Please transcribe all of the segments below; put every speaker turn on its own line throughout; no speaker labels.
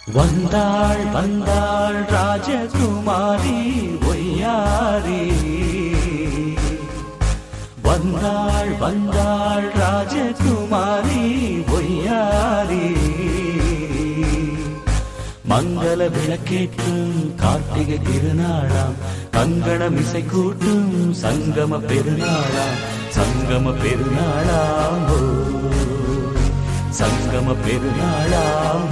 வந்தாள் வந்தாள் ராஜகுமாரி ஒய்யாரி. வந்தாள் வந்தாள் ராஜகுமாரி ஒய்யாரி. மங்கள விளக்கேற்றும் கார்த்திகை திருநாளாம், கங்கணம் இசை கூட்டும் சங்கம பெருநாளாம். சங்கம பெருநாளாம் சங்கம பெருநாளாம்.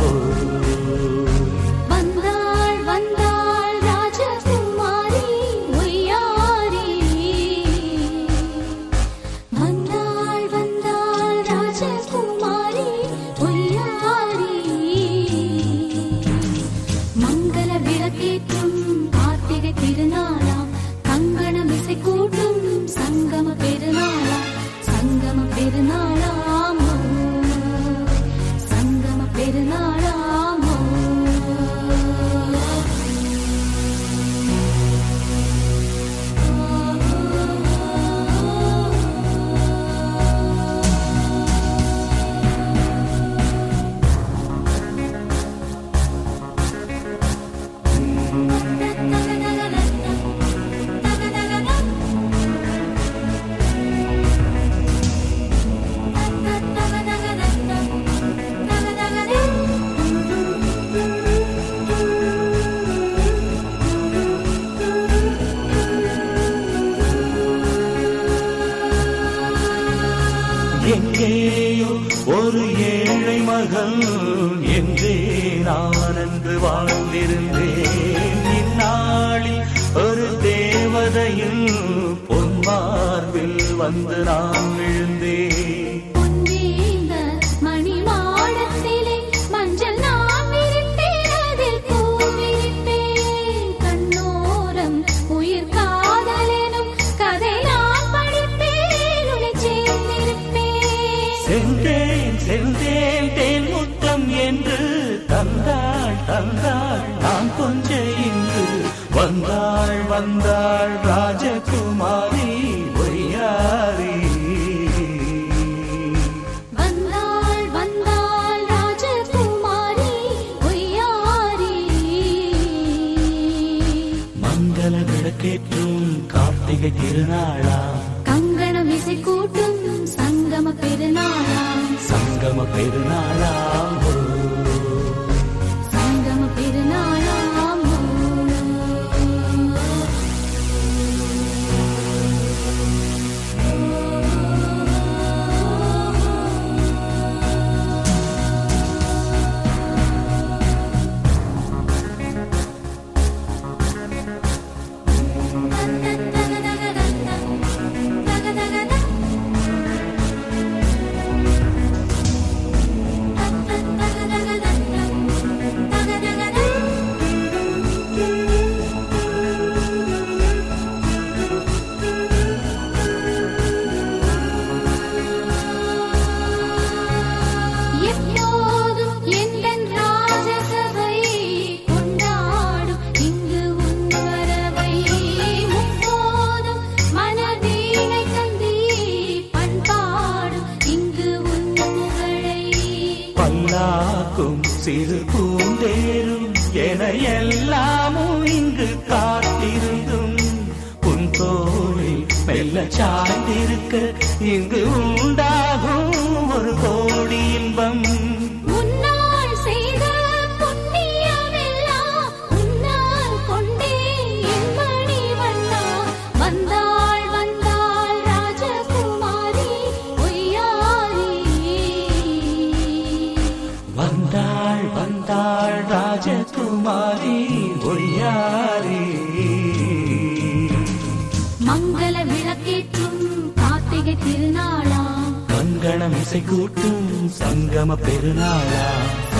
வந்தாள் வந்தாள் ராஜகுமாரி ஒய்யாரி. வந்தாள் வந்தாள் ராஜகுமாரி ஒய்யாரி. மங்கள விளக்கேற்றும் கார்த்திகை திருநாளாம், கங்கணம் இசை கூட்டும் சங்கம பெருநாளாம். சங்கம பெருநாளாம் சங்கம பெருநாளாம்.
எங்கேயோ ஒரு ஏழை மகள் என்றே நான் அன்று வாழ்ந்திருந்தேன். இந்நாளில் ஒரு தேவதையில் பொன்மார்பில் வந்து நான் விழுந்தேன். செந்தேன் செந்தேன் தேன் முத்தம் என்று தந்தாள் தந்தாள் நான் கொஞ்ச இன்று. வந்தாள் வந்தாள் ராஜகுமாரி ஒய்யாரி.
வந்தாள் வந்தாள் ராஜகுமாரி ஒய்யாரி.
மங்கள விளக்கேற்றும் கார்த்திகை திருநாளாம்,
கங்கணம் இசை கூட்டும் சங்கம பெருநாளாம்.
சங்கம பெருநாளாம்
சங்கம பெருநாளாம்.
பல்லாக்கும் சிறு பூந்தேரும் என எல்லாமும் இங்கு காத்திருந்தும் உன் தோளில் மெல்ல சாய்ந்திருக்க இங்கு உண்டாகும் ஒரு கோடி இன்பம். வந்தாள் வந்தாள் ராஜகுமாரி ஒய்யாரி.
மங்கள விளக்கேற்றும் கார்த்திகை திருநாளாம்,
கங்கணம் இசை கூட்டும் சங்கம பெருநாளாம்.